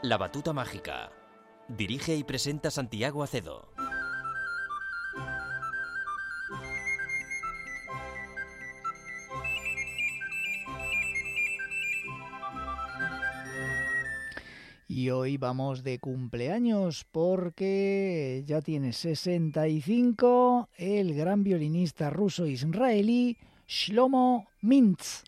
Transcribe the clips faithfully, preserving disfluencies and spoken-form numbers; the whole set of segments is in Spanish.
La batuta mágica. Dirige y presenta Santiago Acedo. Y hoy vamos de cumpleaños porque ya tiene sesenta y cinco el gran violinista ruso-israelí Shlomo Mintz.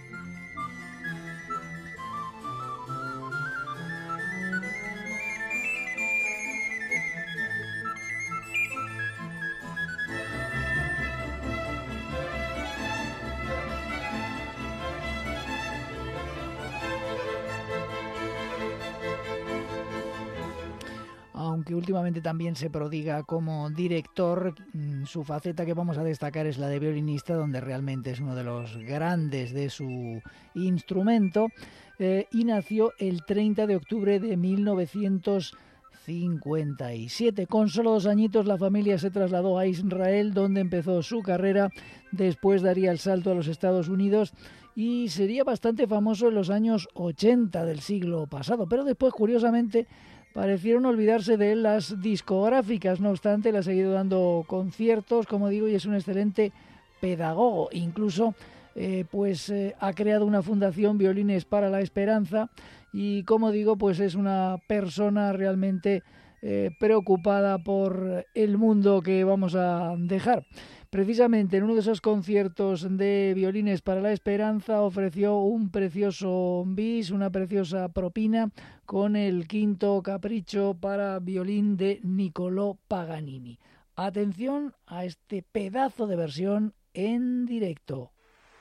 Aunque últimamente también se prodiga como director, su faceta que vamos a destacar es la de violinista, donde realmente es uno de los grandes de su instrumento, eh, y nació el treinta de octubre de mil novecientos cincuenta y siete. Con solo dos añitos la familia se trasladó a Israel, donde empezó su carrera. Después daría el salto a los Estados Unidos y sería bastante famoso en los años ochenta del siglo pasado, pero después, curiosamente, parecieron olvidarse de él las discográficas. No obstante, él ha seguido dando conciertos, como digo, y es un excelente pedagogo. Incluso eh, pues eh, ha creado una fundación, Violines para la Esperanza, y como digo, pues es una persona realmente eh, preocupada por el mundo que vamos a dejar. Precisamente en uno de esos conciertos de Violines para la Esperanza ofreció un precioso bis, una preciosa propina con el quinto capricho para violín de Niccolò Paganini. Atención a este pedazo de versión en directo.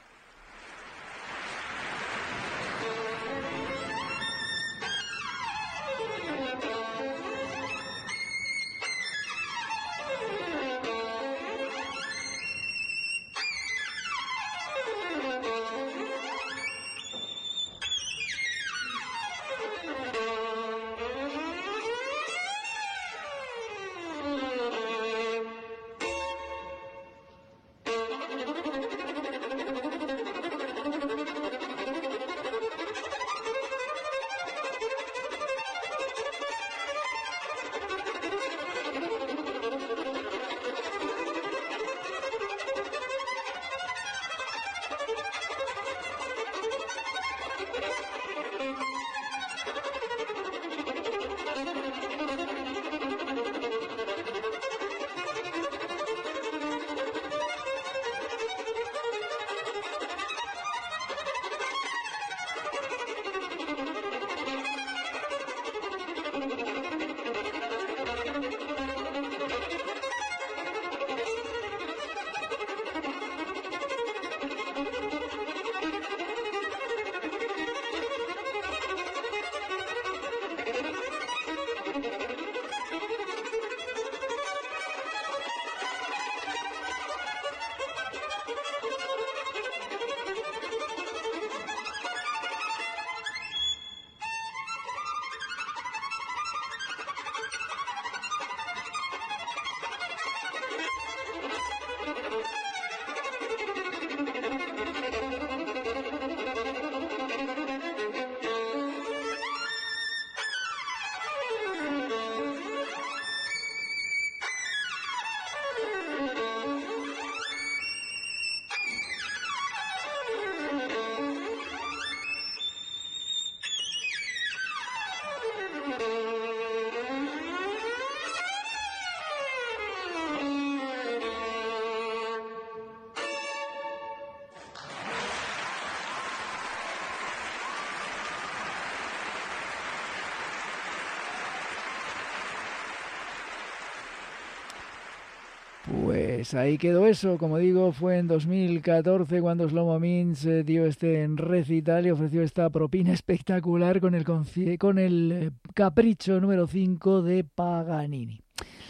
Pues ahí quedó eso. Como digo, fue en dos mil catorce cuando Shlomo Mintz eh, dio este recital y ofreció esta propina espectacular con el, conci- con el eh, capricho número cinco de Paganini.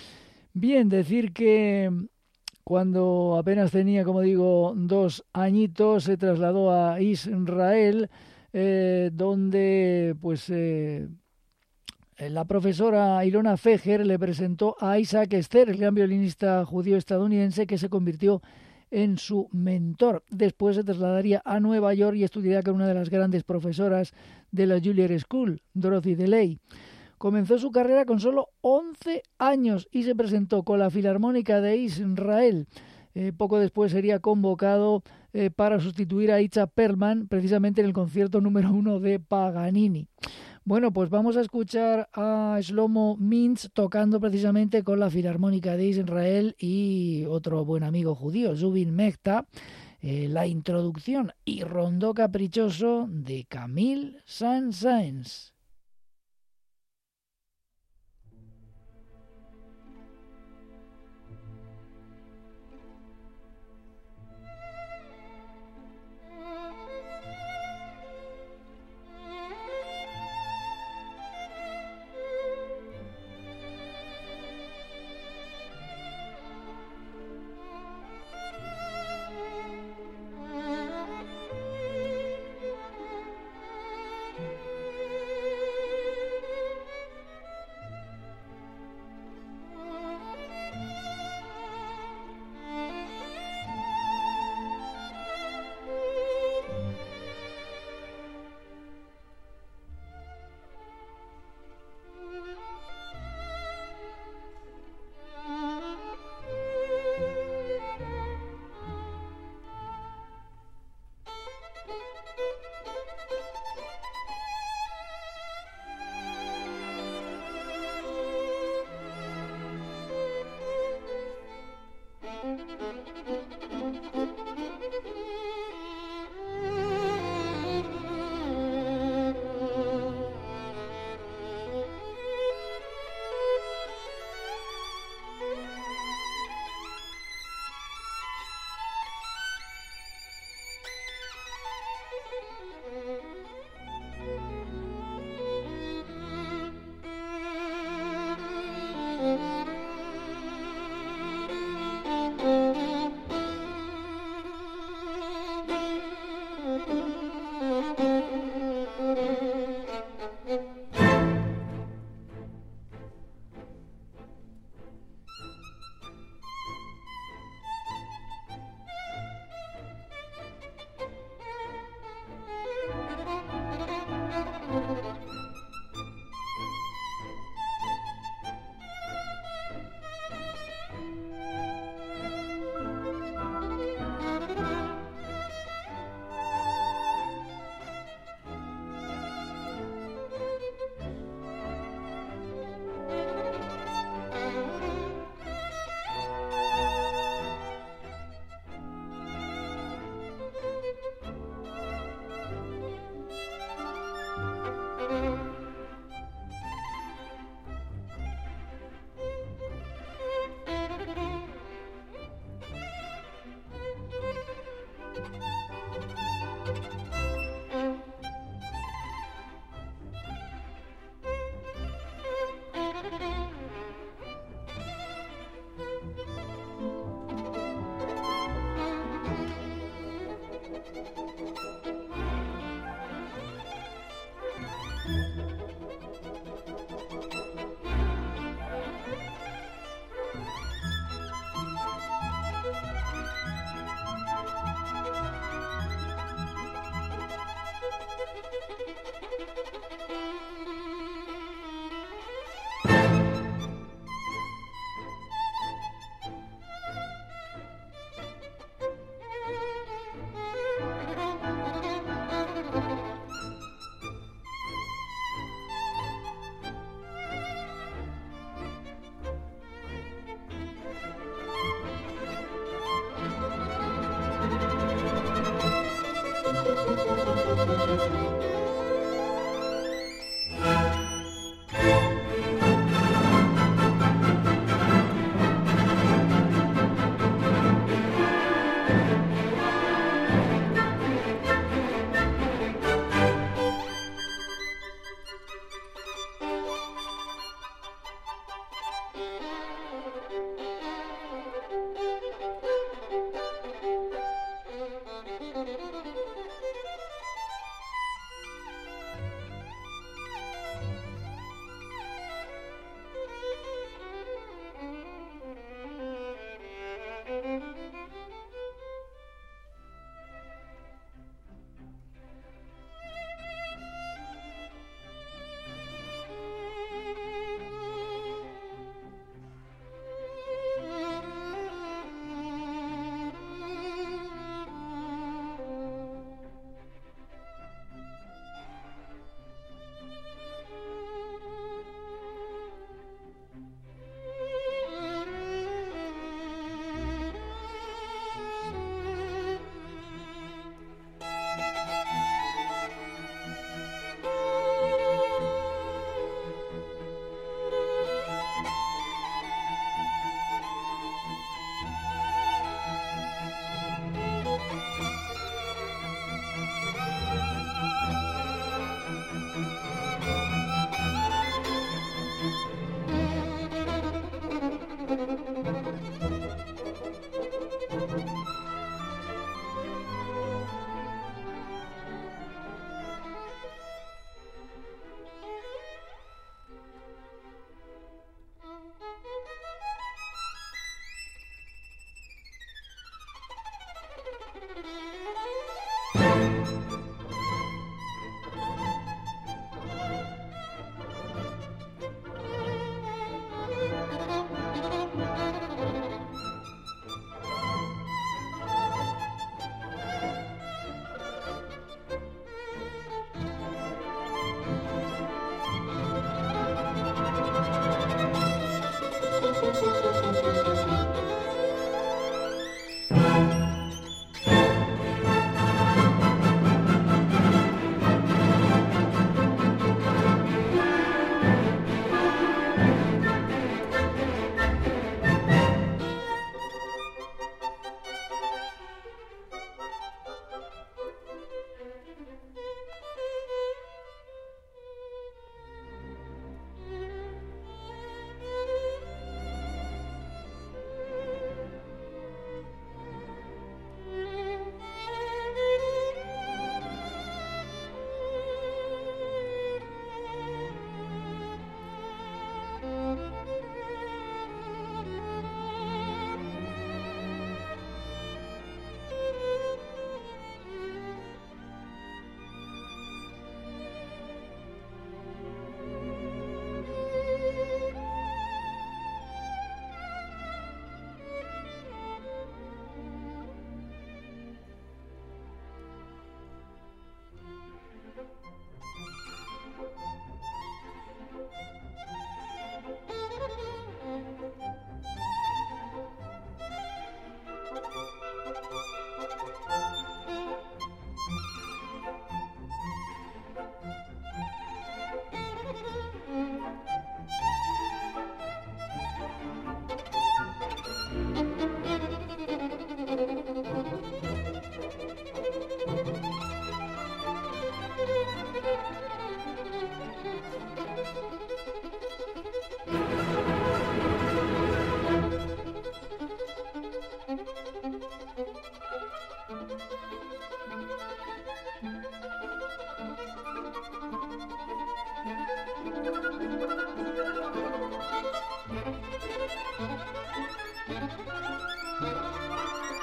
Bien, decir que cuando apenas tenía, como digo, dos añitos, se trasladó a Israel, eh, donde pues eh, la profesora Ilona Feger le presentó a Isaac Esther, el gran violinista judío estadounidense que se convirtió en su mentor. Después se trasladaría a Nueva York y estudiaría con una de las grandes profesoras de la Juilliard School, Dorothy DeLay. Comenzó su carrera con solo once años y se presentó con la Filarmónica de Israel. Eh, poco después sería convocado eh, para sustituir a Itzhak Perlman, precisamente en el concierto número uno de Paganini. Bueno, pues vamos a escuchar a Shlomo Mintz tocando precisamente con la Filarmónica de Israel y otro buen amigo judío, Zubin Mehta, eh, la introducción y rondó caprichoso de Camille Saint-Saëns.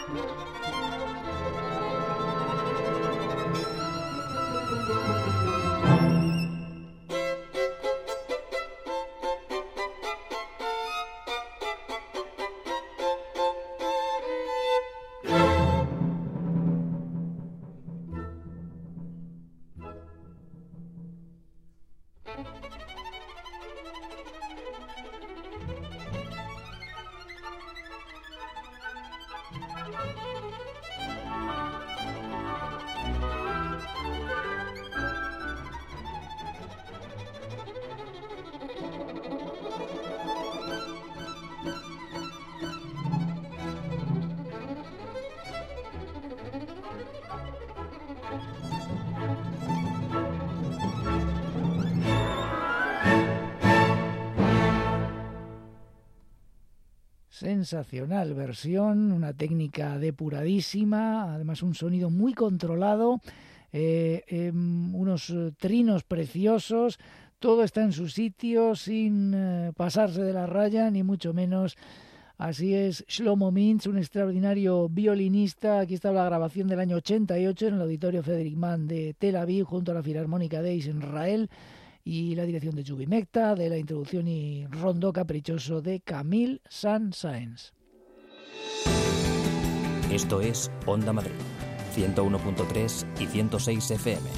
Sensacional versión, una técnica depuradísima, además un sonido muy controlado, eh, eh, unos trinos preciosos, todo está en su sitio sin eh, pasarse de la raya, ni mucho menos. Así es, Shlomo Mintz, un extraordinario violinista. Aquí está la grabación del año ochenta y ocho en el Auditorio Friedrich Mann de Tel Aviv, junto a la Filarmónica de Israel, y la dirección de Jubi Mekta, de la introducción y rondo caprichoso de Camille Saint-Saëns. Esto es Onda Madrid, ciento uno punto tres y ciento seis F M.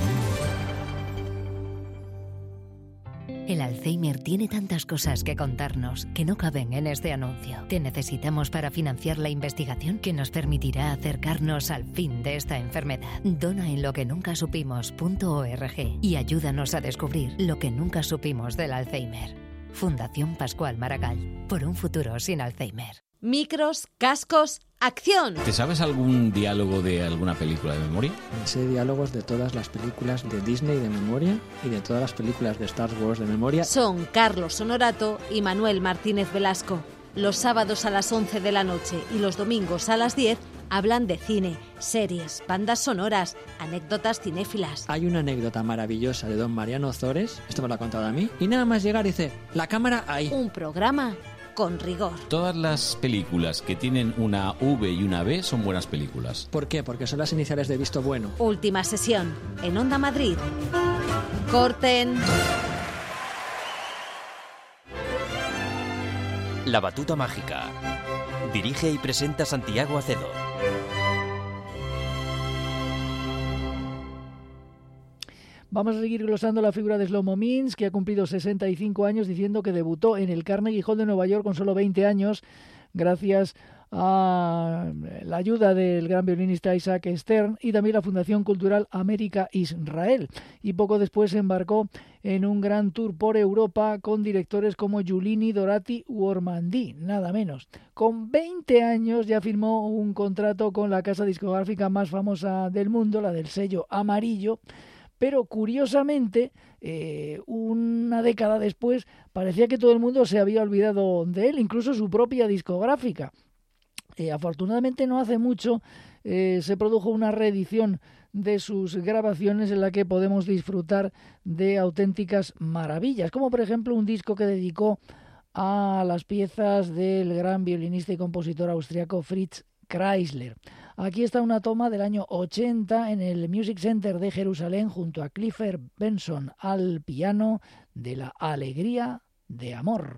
El Alzheimer tiene tantas cosas que contarnos que no caben en este anuncio. Te necesitamos para financiar la investigación que nos permitirá acercarnos al fin de esta enfermedad. Dona en lo que nunca supimos punto org y ayúdanos a descubrir lo que nunca supimos del Alzheimer. Fundación Pascual Maragall, por un futuro sin Alzheimer. Micros, cascos, ¡acción! ¿Te sabes algún diálogo de alguna película de memoria? Me sé diálogos de todas las películas de Disney de memoria y de todas las películas de Star Wars de memoria. Son Carlos Honorato y Manuel Martínez Velasco. Los sábados a las once de la noche y los domingos a las diez hablan de cine, series, bandas sonoras, anécdotas cinéfilas. Hay una anécdota maravillosa de don Mariano Ozores, esto me lo ha contado a mí, y nada más llegar dice, la cámara ahí. Un programa con rigor. Todas las películas que tienen una V y una B son buenas películas. ¿Por qué? Porque son las iniciales de visto bueno. Última sesión en Onda Madrid. Corten. La batuta mágica. Dirige y presenta Santiago Acedo. Vamos a seguir glosando la figura de Shlomo Mintz, que ha cumplido sesenta y cinco años, diciendo que debutó en el Carnegie Hall de Nueva York con solo veinte años, gracias a la ayuda del gran violinista Isaac Stern y también la Fundación Cultural América Israel. Y poco después se embarcó en un gran tour por Europa con directores como Giulini, Dorati u Ormandy, nada menos. Con veinte años ya firmó un contrato con la casa discográfica más famosa del mundo, la del sello Amarillo. Pero curiosamente, eh, una década después, parecía que todo el mundo se había olvidado de él, incluso su propia discográfica. Eh, afortunadamente no hace mucho eh, se produjo una reedición de sus grabaciones en la que podemos disfrutar de auténticas maravillas, como por ejemplo un disco que dedicó a las piezas del gran violinista y compositor austriaco Fritz Kreisler. Aquí está una toma del año ochenta en el Music Center de Jerusalén junto a Clifford Benson al piano de La Alegría de Amor.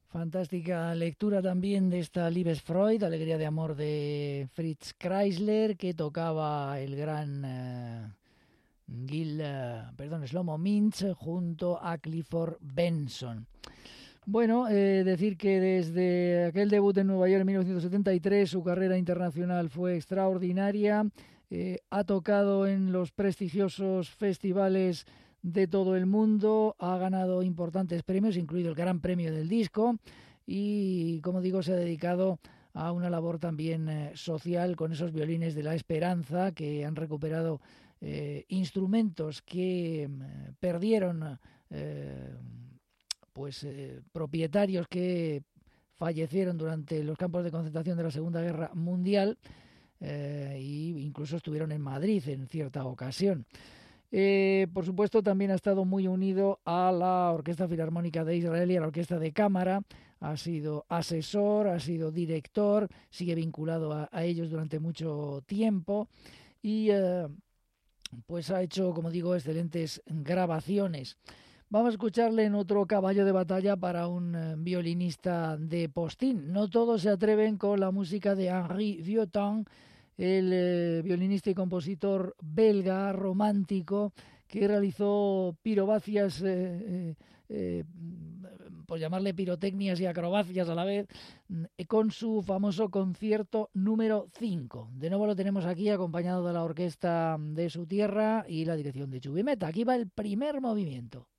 Fantástica lectura también de esta Liebesfreude, Alegría de Amor de Fritz Kreisler, que tocaba el gran uh, Gil, uh, perdón, Shlomo Mintz junto a Clifford Benson. Bueno, eh, decir que desde aquel debut en Nueva York en mil novecientos setenta y tres su carrera internacional fue extraordinaria. Eh, ha tocado en los prestigiosos festivales de todo el mundo, ha ganado importantes premios, incluido el Gran Premio del Disco, y, como digo, se ha dedicado a una labor también eh, social con esos violines de la esperanza que han recuperado eh, instrumentos que eh, perdieron eh, pues eh, propietarios que fallecieron durante los campos de concentración de la Segunda Guerra Mundial, eh, e incluso estuvieron en Madrid en cierta ocasión. Eh, por supuesto, también ha estado muy unido a la Orquesta Filarmónica de Israel y a la Orquesta de Cámara. Ha sido asesor, ha sido director, sigue vinculado a, a ellos durante mucho tiempo y eh, pues ha hecho, como digo, excelentes grabaciones. Vamos a escucharle en otro caballo de batalla para un eh, violinista de postín. No todos se atreven con la música de Henri Vieuxtemps, el eh, violinista y compositor belga romántico que realizó pirovacias, eh, eh, eh, por llamarle pirotecnias y acrobacias a la vez, eh, con su famoso concierto número cinco. De nuevo lo tenemos aquí acompañado de la orquesta de su tierra y la dirección de Chubi Mehta. Aquí va el primer movimiento.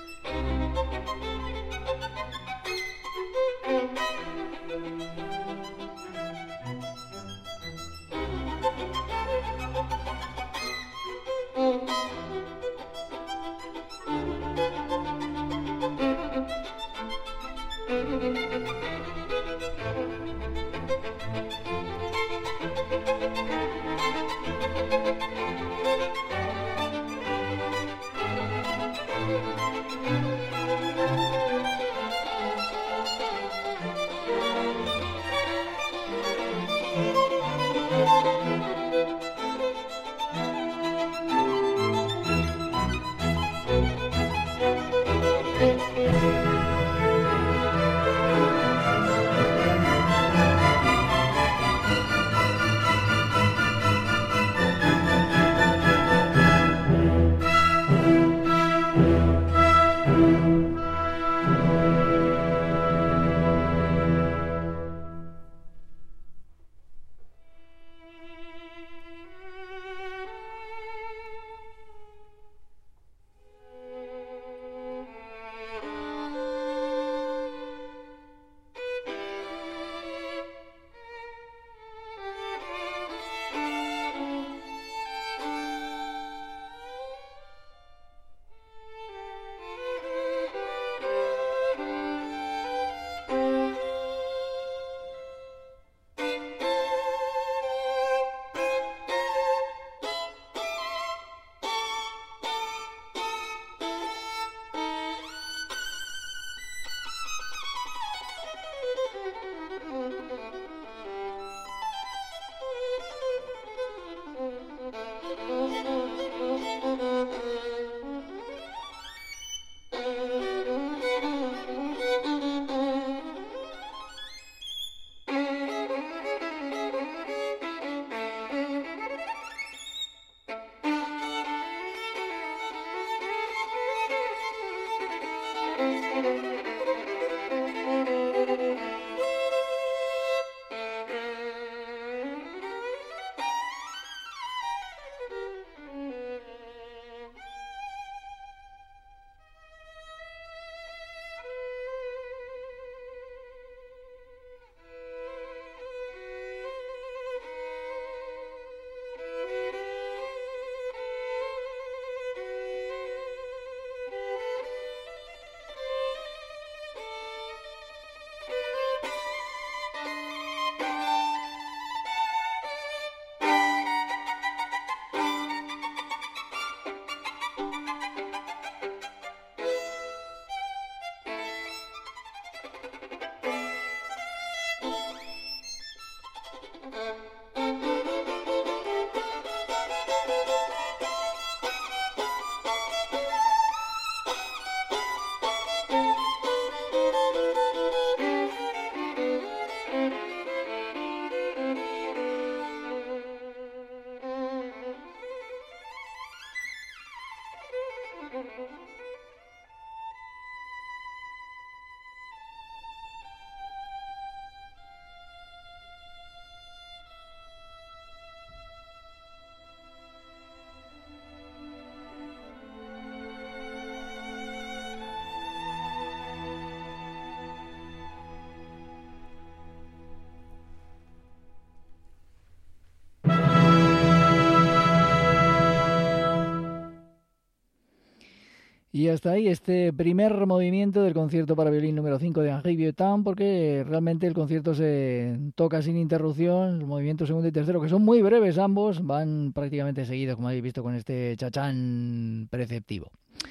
Y hasta ahí este primer movimiento del concierto para violín número cinco de Henri Vieuxtemps, porque realmente el concierto se toca sin interrupción, los movimientos segundo y tercero, que son muy breves ambos, van prácticamente seguidos, como habéis visto con este chachán preceptivo.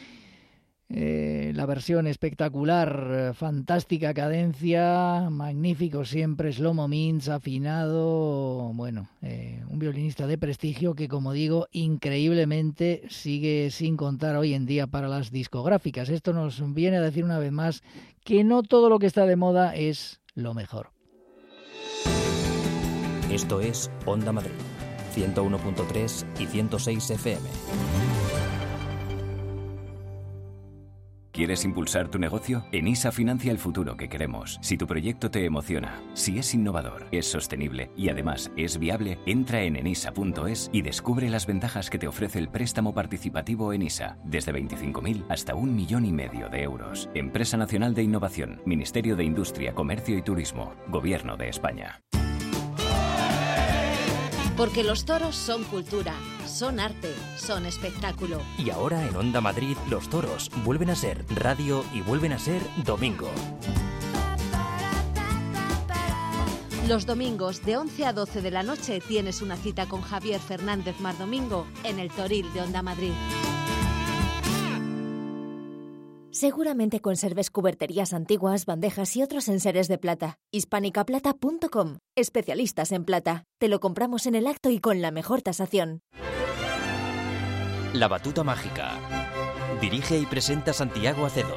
Eh, la versión espectacular, fantástica cadencia, magnífico siempre, Shlomo Mintz, afinado, bueno, eh, un violinista de prestigio que, como digo, increíblemente sigue sin contar hoy en día para las discográficas. Esto nos viene a decir una vez más que no todo lo que está de moda es lo mejor. Esto es Onda Madrid, ciento uno punto tres y ciento seis F M. ¿Quieres impulsar tu negocio? Enisa financia el futuro que queremos. Si tu proyecto te emociona, si es innovador, es sostenible y además es viable, entra en enisa punto es y descubre las ventajas que te ofrece el préstamo participativo Enisa, desde veinticinco mil hasta un millón y medio de euros. Empresa Nacional de Innovación, Ministerio de Industria, Comercio y Turismo, Gobierno de España. Porque los toros son cultura, son arte, son espectáculo. Y ahora en Onda Madrid, los toros vuelven a ser radio y vuelven a ser domingo. Los domingos de once a doce de la noche tienes una cita con Javier Fernández Mardomingo en el Toril de Onda Madrid. Seguramente conserves cuberterías antiguas, bandejas y otros enseres de plata. hispánica plata punto com. Especialistas en plata. Te lo compramos en el acto y con la mejor tasación. La batuta mágica. Dirige y presenta Santiago Acedo.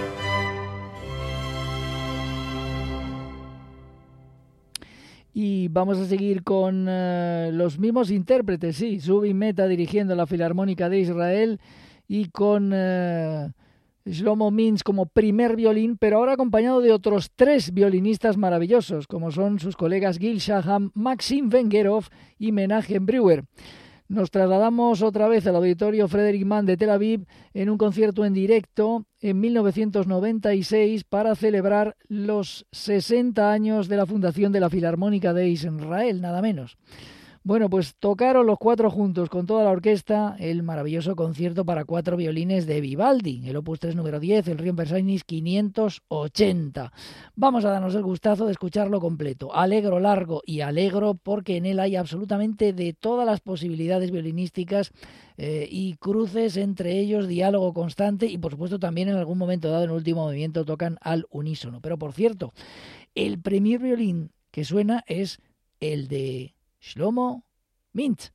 Y vamos a seguir con uh, los mismos intérpretes, sí. Zubin Mehta dirigiendo la Filarmónica de Israel y con... Uh, Shlomo Mintz como primer violín, pero ahora acompañado de otros tres violinistas maravillosos, como son sus colegas Gil Shaham, Maxim Vengerov y Menachem Breuer. Nos trasladamos otra vez al Auditorio Frederic Mann de Tel Aviv en un concierto en directo en mil novecientos noventa y seis para celebrar los sesenta años de la fundación de la Filarmónica de Israel, nada menos. Bueno, pues tocaron los cuatro juntos con toda la orquesta el maravilloso concierto para cuatro violines de Vivaldi, el opus tres número diez, el Requiem Versailles quinientos ochenta. Vamos a darnos el gustazo de escucharlo completo, alegro, largo y alegro, porque en él hay absolutamente de todas las posibilidades violinísticas eh, y cruces entre ellos, diálogo constante y por supuesto también en algún momento dado en el último movimiento tocan al unísono. Pero por cierto, el primer violín que suena es el de Shlomo Mintz.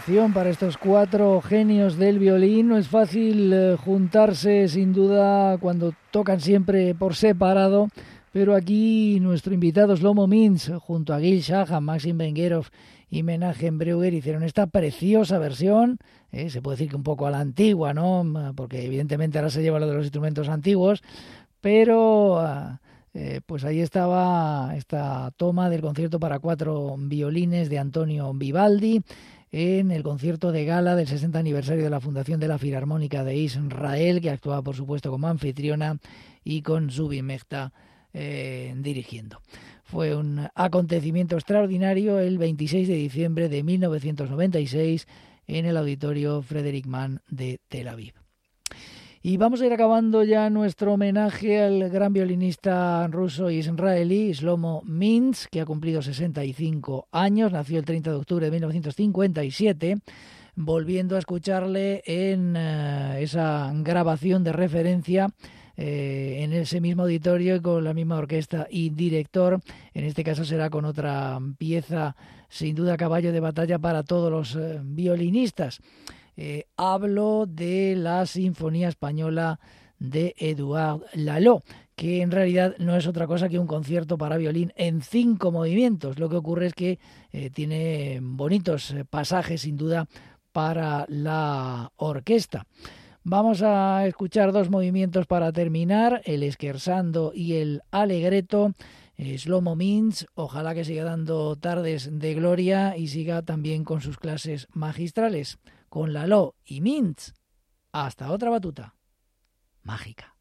elección para estos cuatro genios del violín. No es fácil eh, juntarse, sin duda, cuando tocan siempre por separado, pero aquí nuestro invitado Shlomo Mintz, junto a Gil Shaham, Maxim Ben-Gerov y Menachem Breuer, hicieron esta preciosa versión, eh, se puede decir que un poco a la antigua, ¿no? Porque evidentemente ahora se lleva lo de los instrumentos antiguos, pero... Uh, Eh, pues ahí estaba esta toma del concierto para cuatro violines de Antonio Vivaldi en el concierto de gala del sesenta aniversario de la fundación de la Filarmónica de Israel, que actuaba por supuesto como anfitriona y con Zubi Mehta eh, dirigiendo. Fue un acontecimiento extraordinario el veintiséis de diciembre de mil novecientos noventa y seis en el auditorio Frederick Mann de Tel Aviv. Y vamos a ir acabando ya nuestro homenaje al gran violinista ruso y israelí Shlomo Mintz, que ha cumplido sesenta y cinco años, nació el treinta de octubre de mil novecientos cincuenta y siete, volviendo a escucharle en uh, esa grabación de referencia eh, en ese mismo auditorio y con la misma orquesta y director. En este caso será con otra pieza, sin duda caballo de batalla para todos los uh, violinistas. Eh, hablo de la Sinfonía Española de Eduard Lalo, que en realidad no es otra cosa que un concierto para violín en cinco movimientos. Lo que ocurre es que eh, tiene bonitos pasajes, sin duda, para la orquesta. Vamos a escuchar dos movimientos para terminar, el Scherzando y el Allegretto. Eh, Shlomo Mintz, ojalá que siga dando tardes de gloria y siga también con sus clases magistrales. Con Lalo y Mintz, hasta otra batuta mágica.